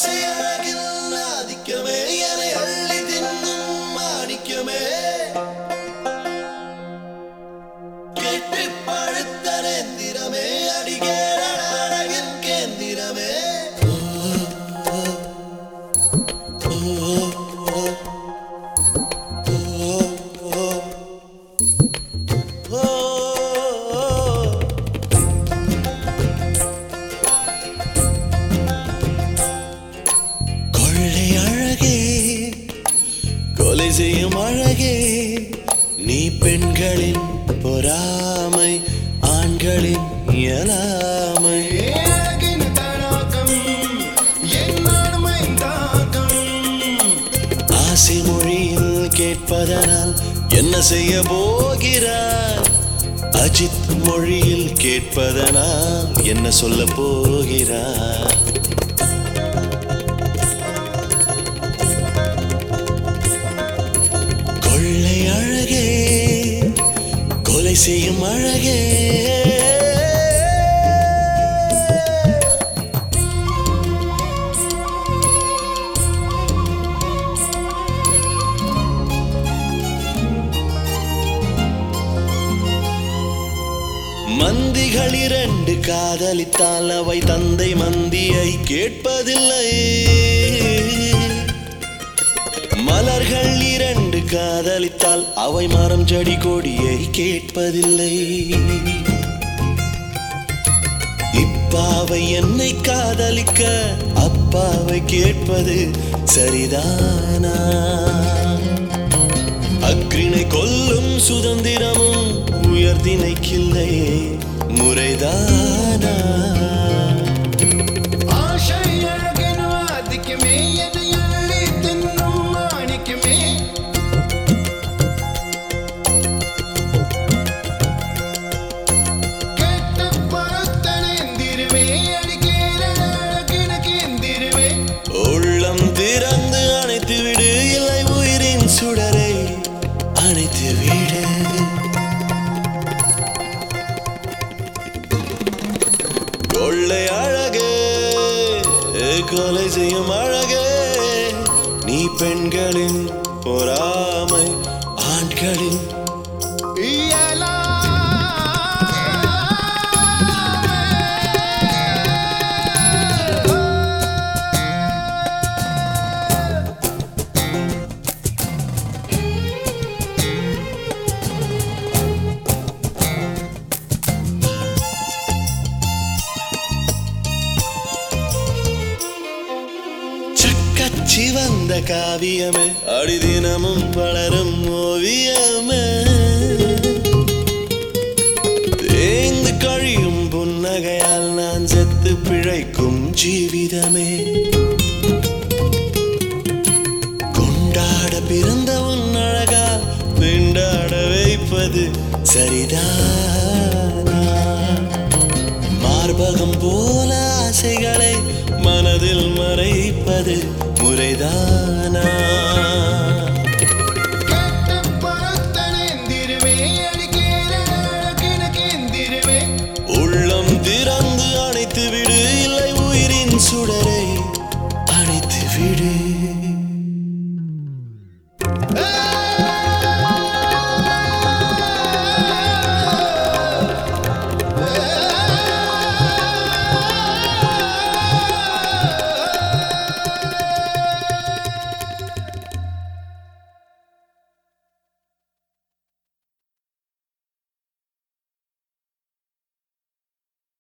ஆசை அழகில் ஆதிக்கமே என்னை அள்ளி தின்னும் மாணிக்கமே கெட்டி பழுத்த நேந்திரமே அடிகேற அழகின் கேந்திரமே கொலை செய்யும் அழகே நீ பெண்களின் பொறாமை ஆண்களின் இயலாமை ஆசை மொழியில் கேட்பதனால் என்ன செய்ய போகிறார் அஜித் மொழியில் கேட்பதனால் என்ன சொல்ல போகிறார் கொள்ளை அழகே கொலை செய்யும் அழகே மந்திகள் இரண்டு காதலித்தால் அவை தந்தை மந்தியை கேட்பதில்லை மலர்கள் இரண்டு காதலித்தால் அவை மரம் செடி கொடியை கேட்பதில்லை இப்பாவை என்னை காதலிக்க அப்பாவை கேட்பது சரிதானா அக்ரிணை கொல்லும் சுதந்திரமும் உயர்தினைக்கில்லை முறைதானா உள்ளம் திறந்து அணைத்து விடு இல்லை உயிரின் சுடரை அணைத்து விடு கொள்ளை அழகே கொலை செய்யும் அழகே நீ பெண்களின் பொறாமை ஆண்களின் சிவந்த காவியமே அடிதினமும் வளரும் ஓவியமே தேய்ந்து கழியும் புன்னகையால் நான் செத்து பிழைக்கும் ஜீவிதமே கொண்டாட பிறந்த உன் அழகால் திண்டாட வைப்பது சரிதானா மார்பகம் போல ஆசைகளை மனதில் மறைப்பது முறைதானா உள்ளம் திறந்து அணைத்து விடு இல்லை உயிரின் சுடரை அணைத்து விடு